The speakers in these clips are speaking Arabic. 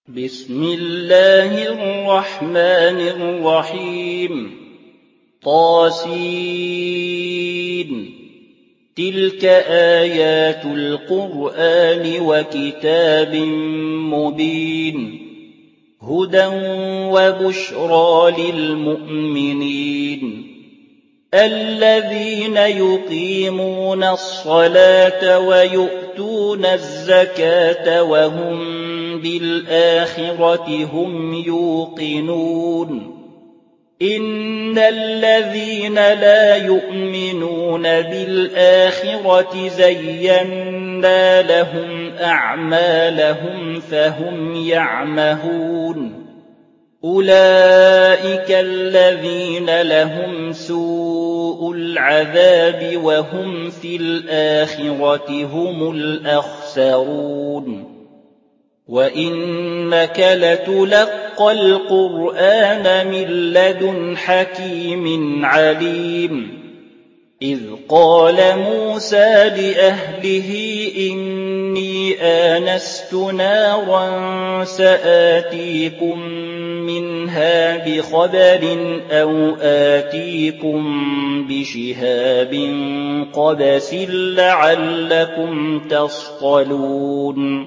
بسم الله الرحمن الرحيم طاسين تلك آيات القرآن وكتاب مبين هدى وبشرى للمؤمنين الذين يقيمون الصلاة ويؤتون الزكاة وهم بالآخرة هم يوقنون إن الذين لا يؤمنون بالآخرة زينا لهم أعمالهم فهم يعمهون أولئك الذين لهم سوء العذاب وهم في الآخرة هم الأخسرون وإنك لتلقى القرآن من لدن حكيم عليم إذ قال موسى لأهله إني آنست نارا سآتيكم منها بخبر أو آتيكم بشهاب قبس لعلكم تصطلون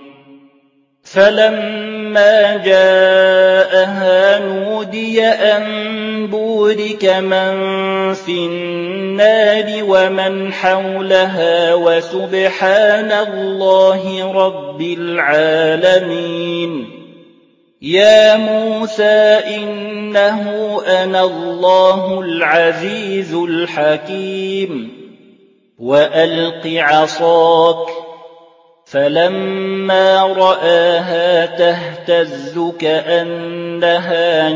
فلما جاءها نودي أن بورك من في النار ومن حولها وسبحان الله رب العالمين يا موسى إنه أنا الله العزيز الحكيم وألق عصاك فلما رآها تهتز كأنها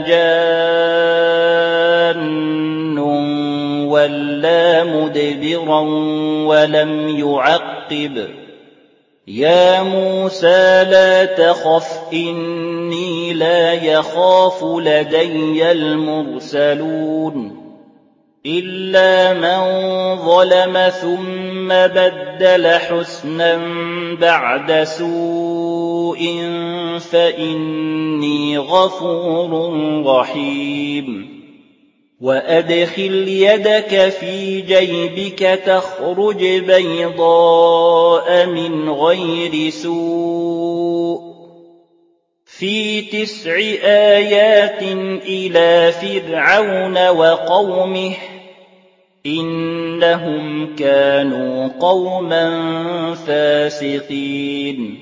جان ولا مدبرا ولم يعقب يا موسى لا تخف إني لا يخاف لدي المرسلون إلا من ظلم ثم بدل حسنا بعد سوء فإني غفور رحيم وأدخل يدك في جيبك تخرج بيضاء من غير سوء في 9 آيات إلى فرعون وقومه إنهم كانوا قوما فاسقين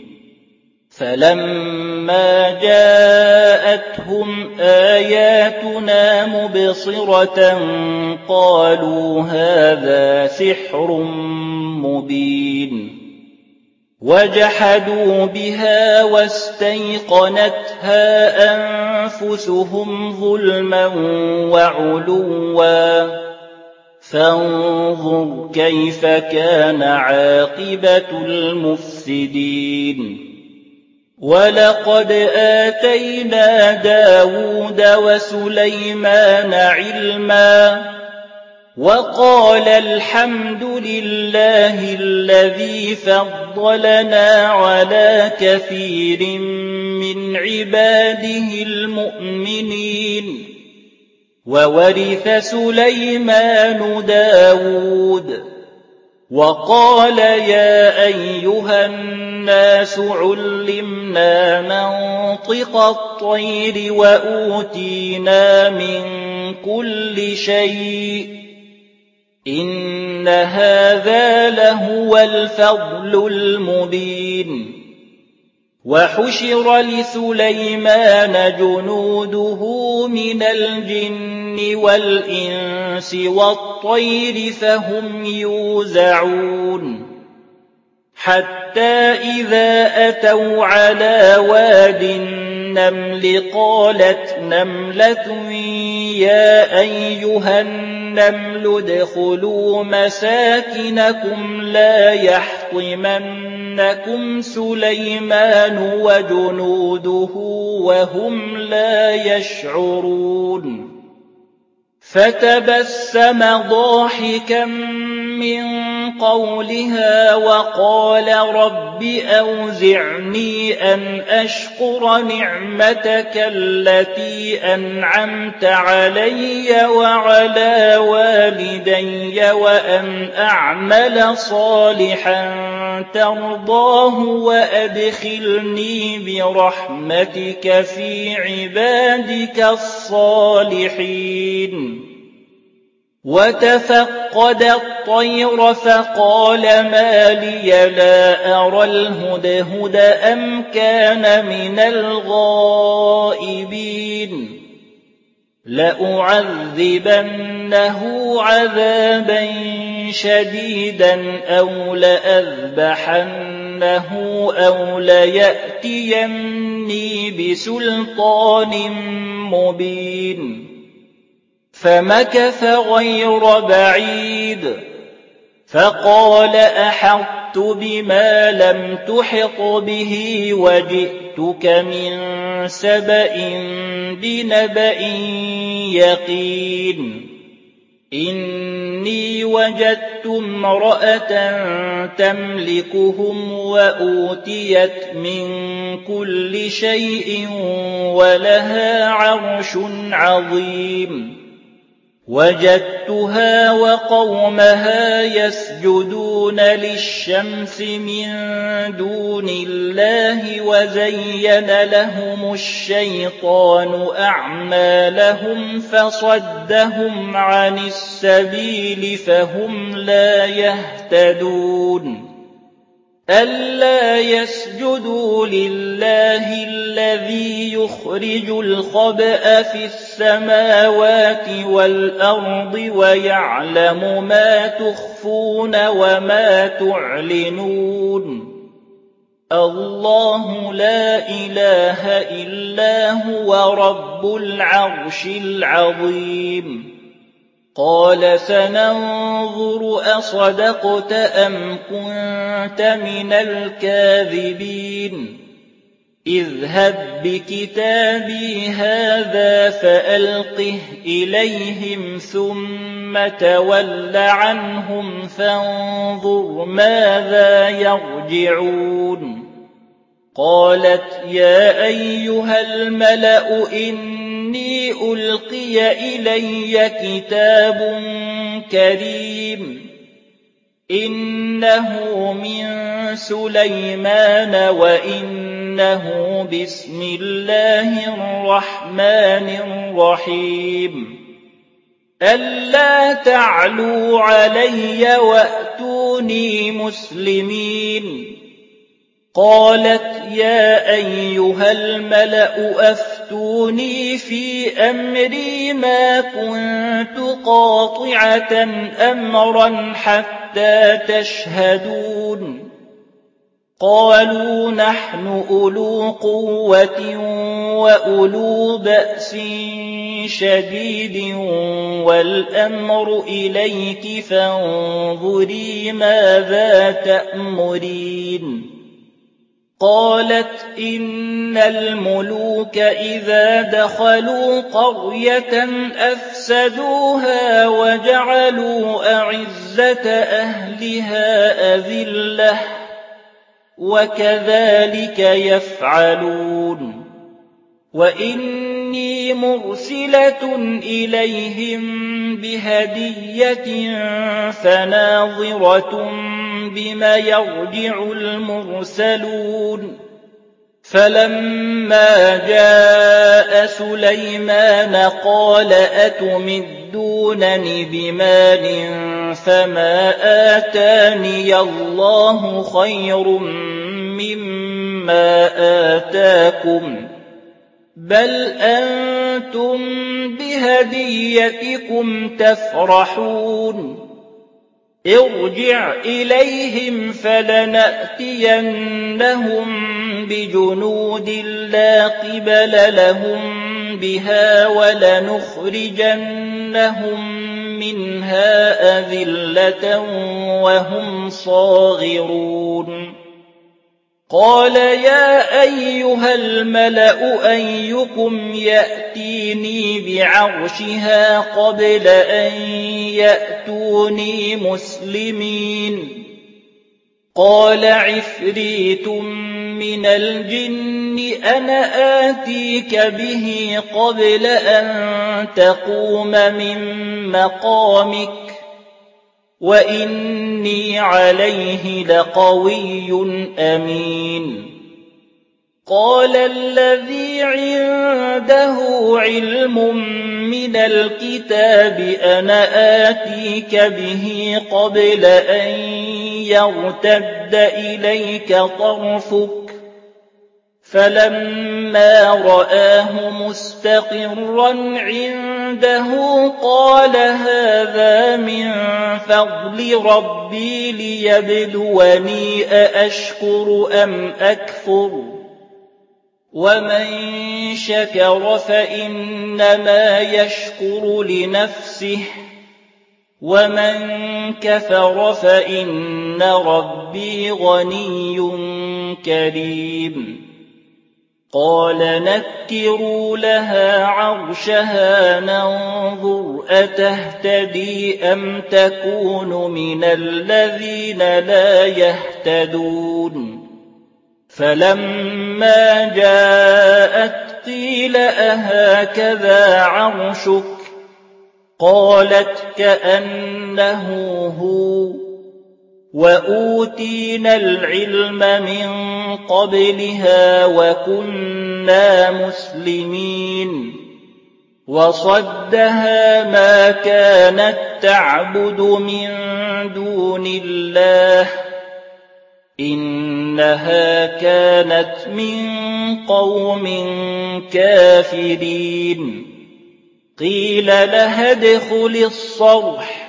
فلما جاءتهم آياتنا مبصرة قالوا هذا سحر مبين وجحدوا بها واستيقنتها أنفسهم ظلما وعلوا فانظر كيف كان عاقبة المفسدين ولقد آتينا داود وسليمان علما وقال الحمد لله الذي فضلنا على كثير من عباده المؤمنين وورث سليمان داود وقال يا أيها الناس علمنا منطق الطير وأوتينا من كل شيء إن هذا لهو الفضل المبين وحشر لسليمان جنوده من الجن والإنس والطير فهم يوزعون حتى إذا أتوا على واد النمل قالت نملة يا أيها النمل ادخلوا مساكنكم لا يحطمنكم سليمان وجنوده وهم لا يشعرون فتبسم ضاحكا من قولها وقال رب أوزعني أن أشكر نعمتك التي أنعمت علي وعلى والدي وأن أعمل صالحا ترضاه وأدخلني برحمتك في عبادك الصالحين. وتفقد الطير فقال ما لي لا أرى الهدهد أم كان من الغائبين لأعذبنه عذابا شديدا أو لأذبحنه أو ليأتيني بسلطان مبين. فمكث غير بعيد فقال أحطت بما لم تحط به وجئتك من سبأ بنبأ يقين. إني وجدت امرأة تملكهم وأوتيت من كل شيء ولها عرش عظيم. وجدتها وقومها يسجدون للشمس من دون الله وزين لهم الشيطان أعمالهم فصدهم عن السبيل فهم لا يهتدون. ألا يسجدوا لله الذي يخرج الخبأ في السماوات والأرض ويعلم ما تخفون وما تعلنون. الله لا إله إلا هو رب العرش العظيم. قال سننظر أصدقت أم كنت من الكاذبين. اذهب بكتابي هذا فألقه إليهم ثم تول عنهم فانظر ماذا يرجعون. قالت يا أيها الملأ إني ألقي إلي كتاب كريم إنه من سليمان وإنه بسم الله الرحمن الرحيم. ألا تعلوا علي وأتوني مسلمين. قالت يا أيها الملأ أفتوني في أمري ما كنت قاطعة أمرا حتى تشهدون. قالوا نحن أولو قوة وأولو بأس شديد والأمر إليك فانظري ماذا تأمرين. قالت إن الملوك إذا دخلوا قرية أفسدوها وجعلوا أعزة أهلها أذلة وكذلك يفعلون. وإني مرسلة إليهم بهدية فناظرة بما يرجع المرسلون. فلما جاء سليمان قال أتمدونني بمال فما آتاني الله خير مما آتاكم بل أنتم بهديتكم تفرحون. ارجع إليهم فلنأتينهم بجنود لا قبل لهم بها ولنخرجنهم منها أذلة وهم صاغرون. قال يا أيها الملأ أيكم يأتيني بعرشها قبل أن يأتوني مسلمين قال عفريت من الجن أنا آتيك به قبل أن تقوم من مقامك وإني عليه لقوي أمين قال الذي عنده علم من الكتاب أنا آتيك به قبل أن يرتد إليك طرفك فلما رآه مستقرا عنده قال هذا من فضل ربي ليبلوني أأشكر أم أكفر ومن شكر فإنما يشكر لنفسه ومن كفر فإن ربي غني كريم قال نكروا لها عرشها ننظر أتهتدي أم تكون من الذين لا يهتدون فلما جاءت قيل أهكذا عرشك قالت كأنه هو وأوتينا العلم من قبلها وكنا مسلمين وصدها ما كانت تعبد من دون الله إنها كانت من قوم كافرين قيل لها ادخل الصرح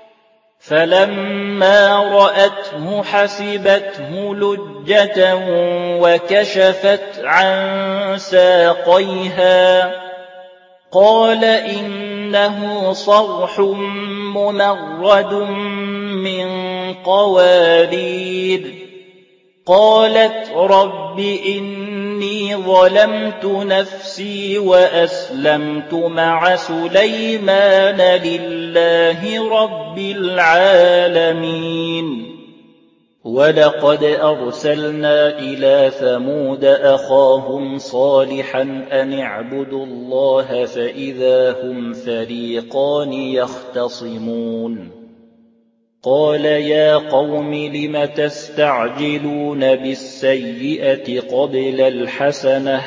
فلما رأته حسبته لجة وكشفت عن ساقيها قال إنه صرح ممرد من قوارير قالت رب إني ظلمت نفسي وأسلمت مع سليمان لله رب العالمين ولقد أرسلنا إلى ثمود أخاهم صالحا أن اعبدوا الله فإذا هم فريقان يختصمون قال يا قوم لم تستعجلون بالسيئة قبل الحسنة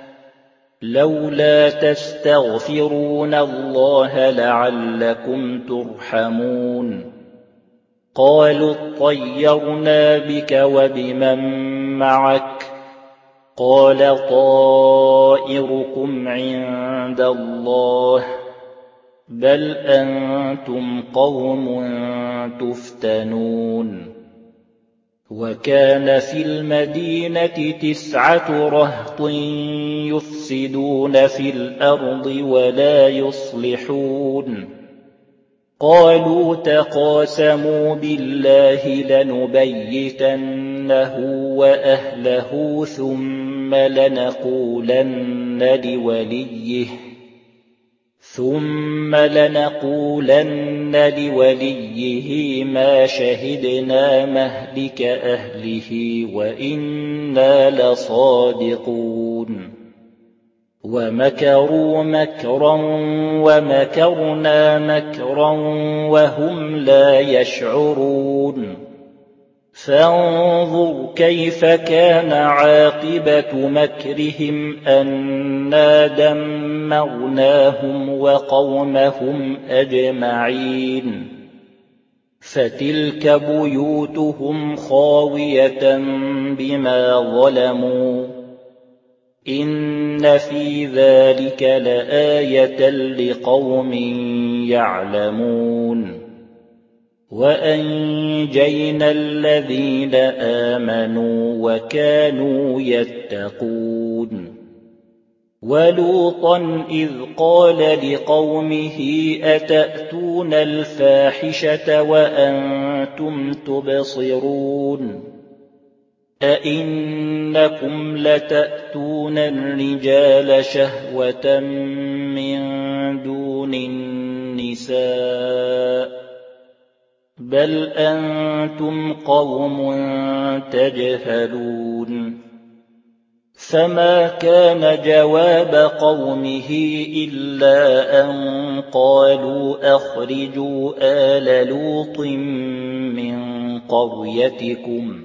لولا تستغفرون الله لعلكم ترحمون قالوا اطيرنا بك وبمن معك قال طائركم عند الله بل أنتم قوم تفتنون وكان في المدينة 9 رهط يفسدون في الأرض ولا يصلحون قالوا تقاسموا بالله لنبيتنه وأهله ثم لنقولن لوليه ما شهدنا مهلك أهله وإنا لصادقون ومكروا مكرا ومكرنا مكرا وهم لا يشعرون فانظر كيف كان عاقبة مكرهم أنا دمرناهم وقومهم أجمعين فتلك بيوتهم خاوية بما ظلموا إن في ذلك لآية لقوم يعلمون وأنجينا الذين آمنوا وكانوا يتقون ولوطا إذ قال لقومه أتأتون الفاحشة وأنتم تبصرون أئنكم لتأتون الرجال شهوة من دون النساء بل أنتم قوم تجهلون فما كان جواب قومه إلا أن قالوا أخرجوا آل لوط من قريتكم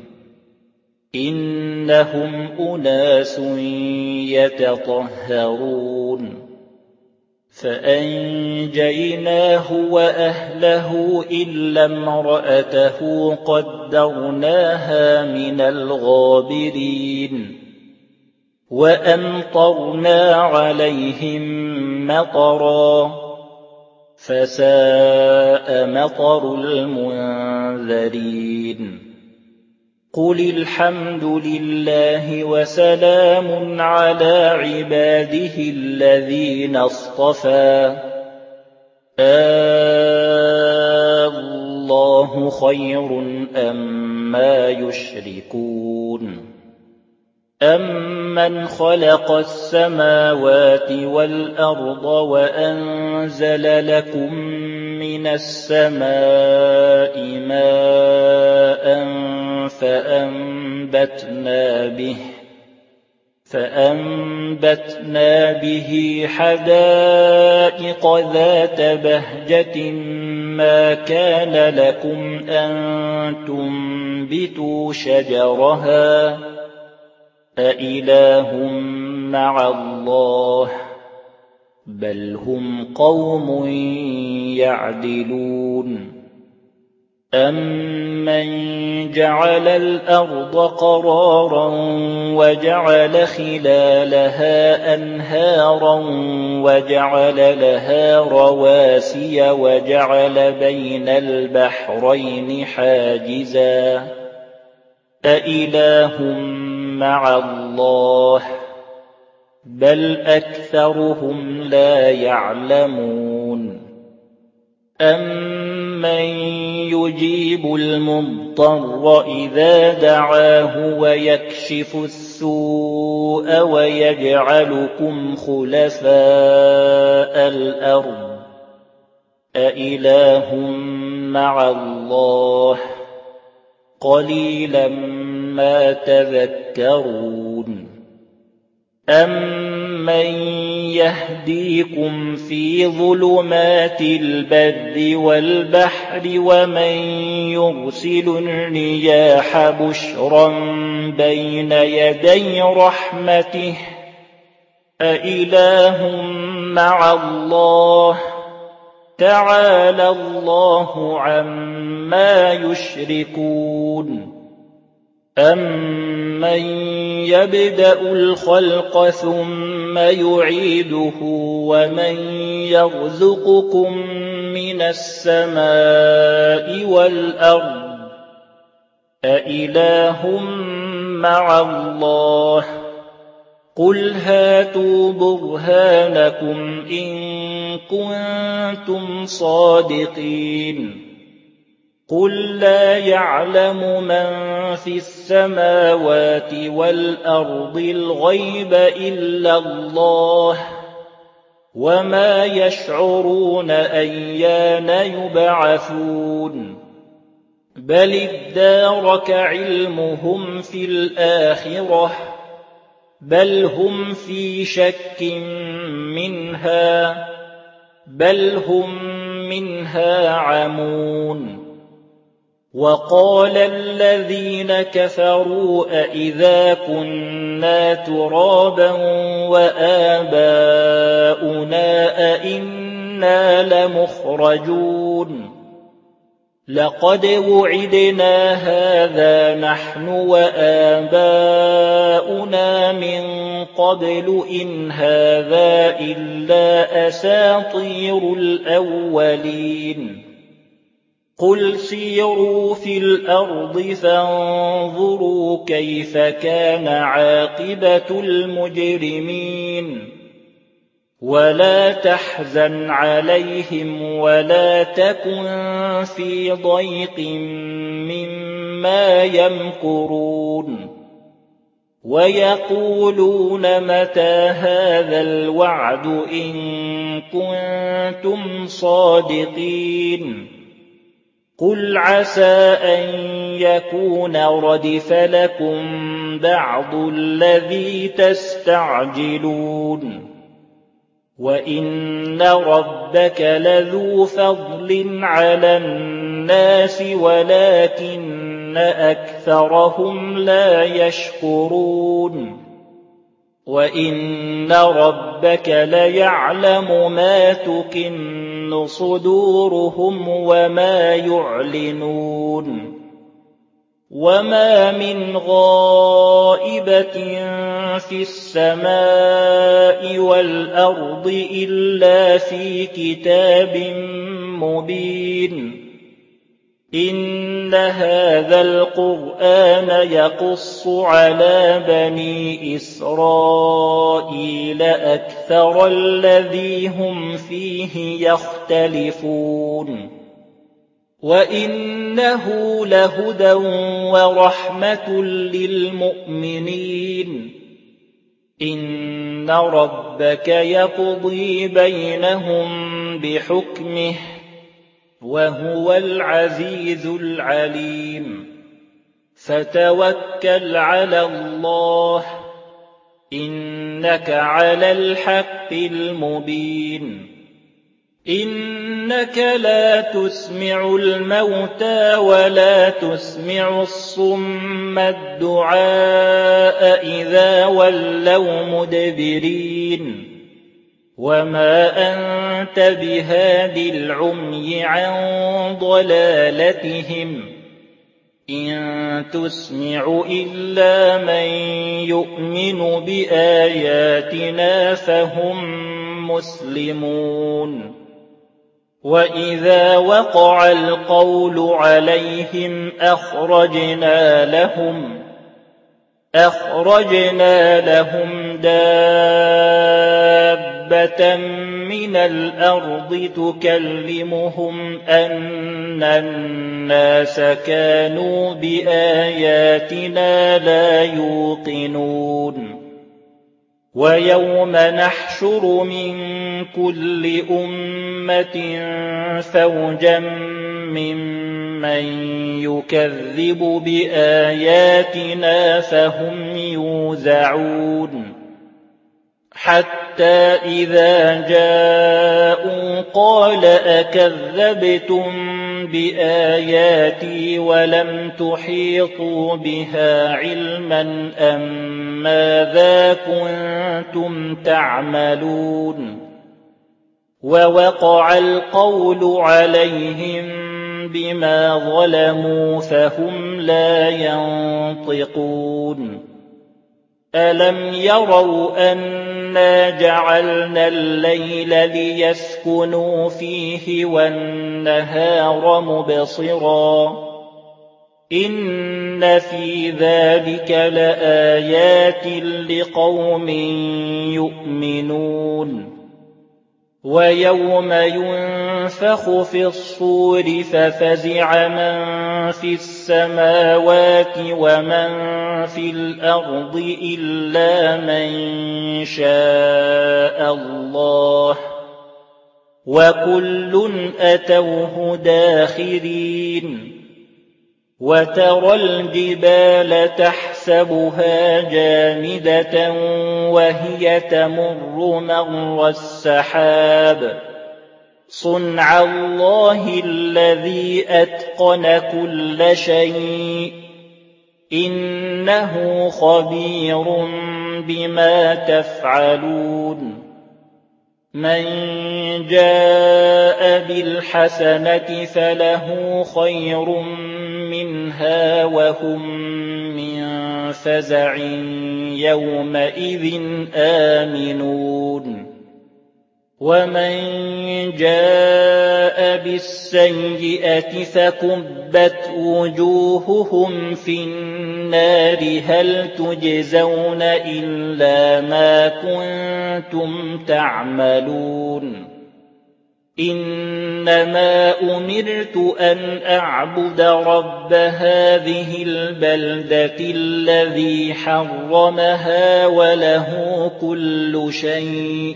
إنهم أناس يتطهرون فأنجيناه وأهله إلا امرأته قدرناها من الغابرين وأمطرنا عليهم مطرا فساء مطر المنذرين قل الحمد لله وسلام على عباده الذين اصطفى الله خير أما يشركون أَمَّنْ خَلَقَ السَّمَاوَاتِ وَالْأَرْضَ وَأَنزَلَ لَكُم مِّنَ السَّمَاءِ مَاءً فَأَنبَتْنَا بِهِ حَدَائِقَ ذَاتَ بَهْجَةٍ مَّا كَانَ لَكُمْ أَن تُنبِتُوا شَجَرَهَا أإله مع الله بل هم قوم يعدلون أمن جعل الأرض قرارا وجعل خلالها أنهارا وجعل لها رواسي وجعل بين البحرين حاجزا أإله مع الله بل أكثرهم لا يعلمون أمن يجيب المضطر إذا دعاه ويكشف السوء ويجعلكم خلفاء الأرض أإله مع الله قليلا ما تذكرون أمن يهديكم في ظلمات البر والبحر ومن يرسل الرياح بشرا بين يدي رحمته أإله مع الله تعالى الله عما يشركون أمن يبدأ الخلق ثم يعيده ومن يرزقكم من السماء والأرض أإله مع الله قل هاتوا برهانكم إن كنتم صادقين قل لا يعلم من في السماوات والأرض الغيب إلا الله وما يشعرون أيان يبعثون بل ادارك علمهم في الآخرة بل هم في شك منها بل هم منها عمون وقال الذين كفروا أإذا كنا ترابا وآباؤنا أئنا لمخرجون لقد وعدنا هذا نحن وآباؤنا من قبل إن هذا إلا أساطير الأولين قل سيروا في الأرض فانظروا كيف كان عاقبة المجرمين ولا تحزن عليهم ولا تكن في ضيق مما يمكرون ويقولون متى هذا الوعد إن كنتم صادقين قل عسى أن يكون ردف لكم بعض الذي تستعجلون وإن ربك لذو فضل على الناس ولكن أكثرهم لا يشكرون وإن ربك ليعلم ما تكن صدورهم وما يعلنون وما من غائبة في السماء والأرض إلا في كتاب مبين إن هذا القرآن يقص على بني إسرائيل أكثر الذي هم فيه يختلفون وإنه لهدى ورحمة للمؤمنين إن ربك يقضي بينهم بحكمه وهو العزيز العليم فتوكل على الله إنك على الحق المبين إنك لا تسمع الموتى ولا تسمع الصم الدعاء إذا ولوا مدبرين وما أنت بهاد العمي عن ضلالتهم إن تسمع إلا من يؤمن بآياتنا فهم مسلمون وإذا وقع القول عليهم أخرجنا لهم دابة من الأرض تكلمهم أن الناس كانوا بآياتنا لا يوقنون ويوم نحشر من كل أمة فوجا ممن يكذب بآياتنا فهم يوزعون حتى إذا جاءوا قال أكذبتم بآياتي ولم تحيطوا بها علما أم ماذا كنتم تعملون ووقع القول عليهم بما ظلموا فهم لا ينطقون ألم يروا أنا جعلنا الليل ليسكنوا فيه والنهار مبصرا إن في ذلك لآيات لقوم يؤمنون ويوم ينفخ في الصور ففزع من في السماوات ومن في الأرض إلا من شاء الله وكل أتوه داخرين وترى الجبال تحسبها جامدة وهي تمر مر السحاب صنع الله الذي أتقن كل شيء إنه خبير بما تفعلون من جاء بالحسنة فله خير منها وهم من فزع يومئذ آمنون ومن جاء بالسيئة فكبت وجوههم في النار هل تجزون إلا ما كنتم تعملون إنما أمرت أن أعبد رب هذه البلدة الذي حرمها وله كل شيء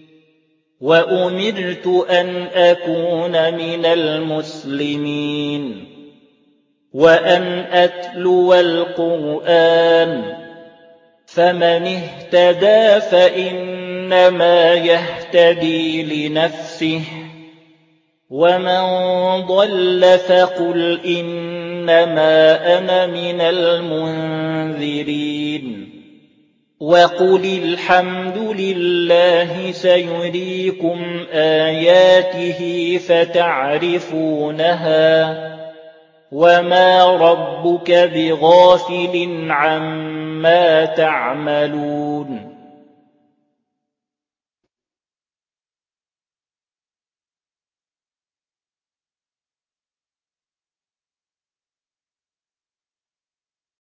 وأمرت أن أكون من المسلمين وأن أتلو القرآن فمن اهتدى فإنما يهتدي لنفسه ومن ضل فقل إنما أنا من المنذرين وقل الحمد لله سيريكم آياته فتعرفونها وما ربك بغافل عما تعملون